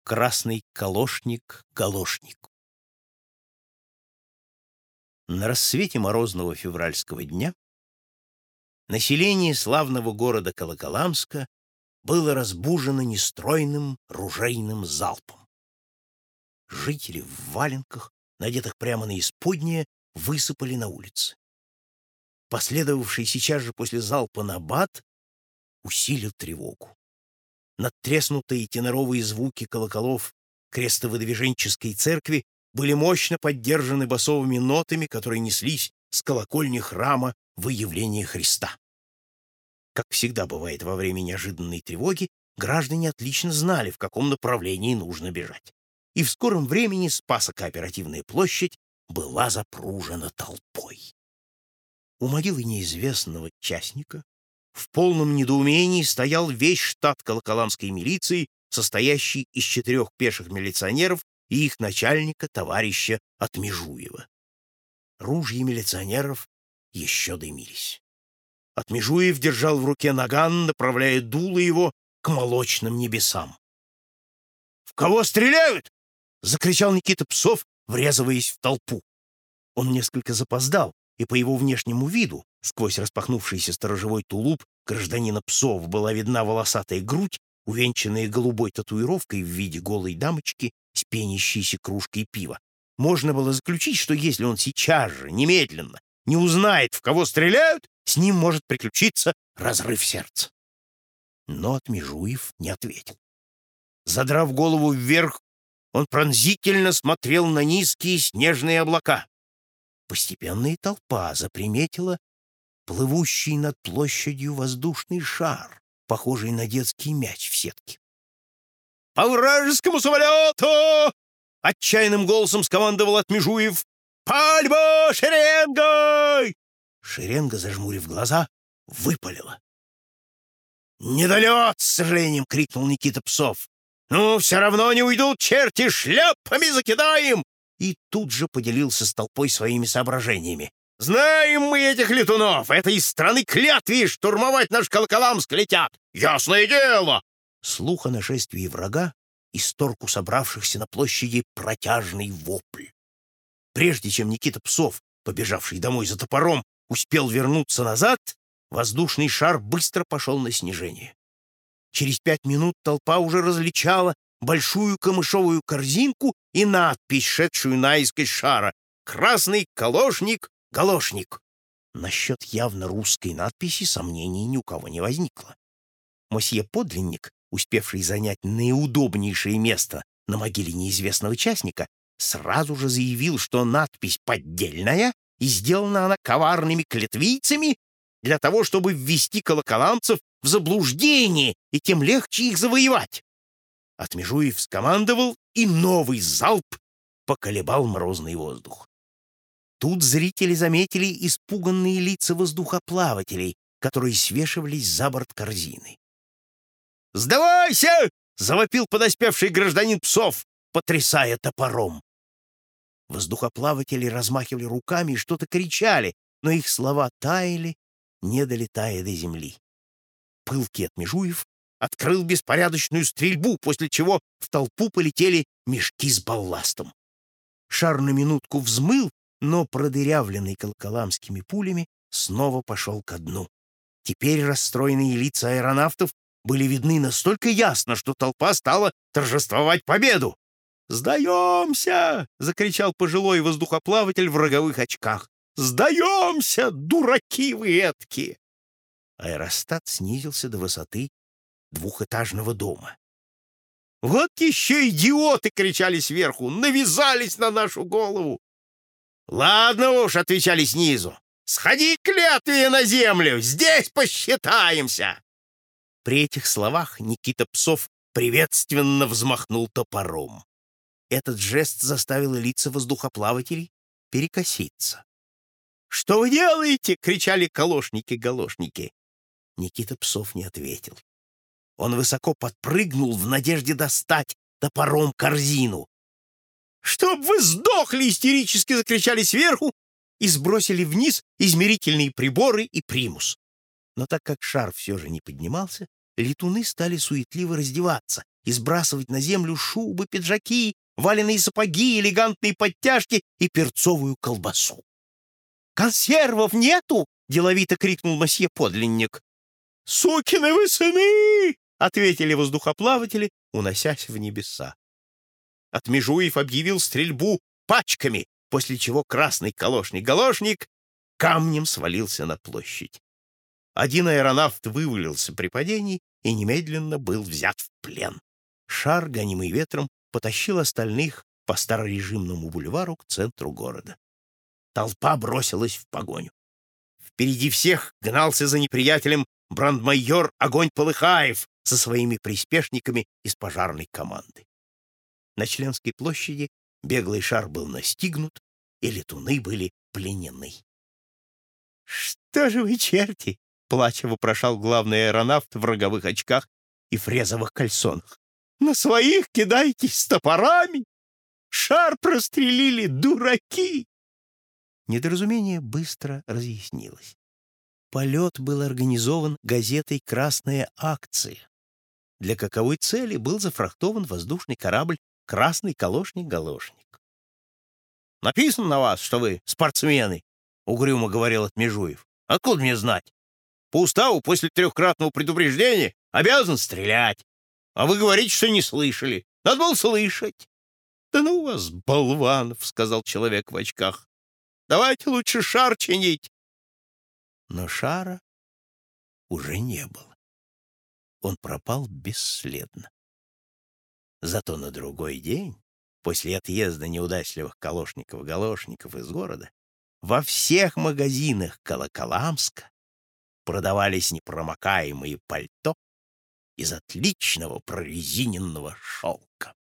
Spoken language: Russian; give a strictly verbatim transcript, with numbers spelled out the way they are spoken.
красный калошник галошник. На рассвете морозного февральского дня население славного города Колоколамска было разбужено нестройным ружейным залпом. Жители в валенках, надетых прямо на исподнее, высыпали на улицы. Последовавший сейчас же после залпа набат усилил тревогу. Надтреснутые теноровые звуки колоколов крестовыдвиженческой церкви были мощно поддержаны басовыми нотами, которые неслись с колокольни храма Выявления Христа. Как всегда бывает во время неожиданной тревоги, граждане отлично знали, в каком направлении нужно бежать. И в скором времени Спасо-Кооперативная площадь была запружена толпой. У могилы неизвестного частника в полном недоумении стоял весь штат колоколамской милиции, состоящий из четырех пеших милиционеров и их начальника, товарища Отмежуева. Ружья милиционеров еще дымились. Отмежуев держал в руке наган, направляя дуло его к молочным небесам. «В кого стреляют?» — закричал Никита Псов, врезываясь в толпу. Он несколько запоздал, и по его внешнему виду, сквозь распахнувшийся сторожевой тулуп гражданина Псов, была видна волосатая грудь, увенчанная голубой татуировкой в виде голой дамочки с пенящейся кружкой пива. Можно было заключить, что если он сейчас же, немедленно, не узнает, в кого стреляют, с ним может приключиться разрыв сердца. Но Отмежуев не ответил. Задрав голову вверх, он пронзительно смотрел на низкие снежные облака. Постепенно и толпа заприметила плывущий над площадью воздушный шар, похожий на детский мяч в сетке. «По вражескому самолету!» — отчаянным голосом скомандовал Отмежуев. «Пальба шеренгой!» Шеренга, зажмурив глаза, выпалила. «Недолет!» — с сожалением крикнул Никита Псов. «Ну, все равно не уйдут, черти, шляпами закидаем!» И тут же поделился с толпой своими соображениями. «Знаем мы этих летунов! Это из страны клятвы штурмовать наш Колоколамск летят! Ясное дело!» Слух о нашествии врага исторг у собравшихся на площади протяжный вопль. Прежде чем Никита Псов, побежавший домой за топором, успел вернуться назад, воздушный шар быстро пошел на снижение. Через пять минут толпа уже различала большую камышовую корзинку и надпись, шедшую наискось шара: «Красный калошник галошник». Насчет явно русской надписи сомнений ни у кого не возникло. Мосье Подлинник, успевший занять наиудобнейшее место на могиле неизвестного частника, сразу же заявил, что надпись поддельная и сделана она коварными клятвийцами для того, чтобы ввести колоколамцев в заблуждение и тем легче их завоевать. Отмежуев скомандовал, и новый залп поколебал морозный воздух. Тут зрители заметили испуганные лица воздухоплавателей, которые свешивались за борт корзины. «Сдавайся!» — завопил подоспевший гражданин Псов, потрясая топором. Воздухоплаватели размахивали руками и что-то кричали, но их слова таяли, не долетая до земли. Пылкий Отмежуев открыл беспорядочную стрельбу, после чего в толпу полетели мешки с балластом. Шар на минутку взмыл, но, продырявленный колоколамскими пулями, снова пошел ко дну. Теперь расстроенные лица аэронавтов были видны настолько ясно, что толпа стала торжествовать победу. «Сдаемся!» — закричал пожилой воздухоплаватель в роговых очках. «Сдаемся, дураки вы эткие!» Аэростат снизился до высоты двухэтажного дома. «Вот еще идиоты!» — кричали сверху. «Навязались на нашу голову!» «Ладно уж!» — отвечали снизу. «Сходи, клятвие, на землю! Здесь посчитаемся!» При этих словах Никита Псов приветственно взмахнул топором. Этот жест заставил лица воздухоплавателей перекоситься. «Что вы делаете?» — кричали калошники-галошники. Никита Псов не ответил. Он высоко подпрыгнул в надежде достать топором корзину. «Чтоб вы сдохли!» — истерически закричали сверху и сбросили вниз измерительные приборы и примус. Но так как шар все же не поднимался, летуны стали суетливо раздеваться и сбрасывать на землю шубы, пиджаки, валеные сапоги, элегантные подтяжки и перцовую колбасу. «Консервов нету!» — деловито крикнул мосье Подлинник. «Сукины вы сыны!» — ответили воздухоплаватели, уносясь в небеса. Отмежуев объявил стрельбу пачками, после чего красный калошник-галошник камнем свалился на площадь. Один аэронавт вывалился при падении и немедленно был взят в плен. Шар, гонимый ветром, потащил остальных по старорежимному бульвару к центру города. Толпа бросилась в погоню. Впереди всех гнался за неприятелем брандмайор Огонь-Полыхаев со своими приспешниками из пожарной команды. На Членской площади беглый шар был настигнут, и летуны были пленены. «Что же вы, черти!» — плача вопрошал главный аэронавт в роговых очках и фрезовых кальсонах. «На своих кидайтесь с топорами! Шар прострелили, дураки!» Недоразумение быстро разъяснилось. Полет был организован газетой «Красная акция», для каковой цели был зафрахтован воздушный корабль «Красный калошник-галошник». «Написано на вас, что вы спортсмены», — угрюмо говорил Отмежуев. «Откуда мне знать? По уставу после трехкратного предупреждения обязан стрелять. А вы говорите, что не слышали. Надо было слышать». «Да ну вас, болванов», — сказал человек в очках. «Давайте лучше шар чинить». Но шара уже не было. Он пропал бесследно. Зато на другой день, после отъезда неудачливых калошников-галошников из города, во всех магазинах Колоколамска продавались непромокаемые пальто из отличного прорезиненного шелка.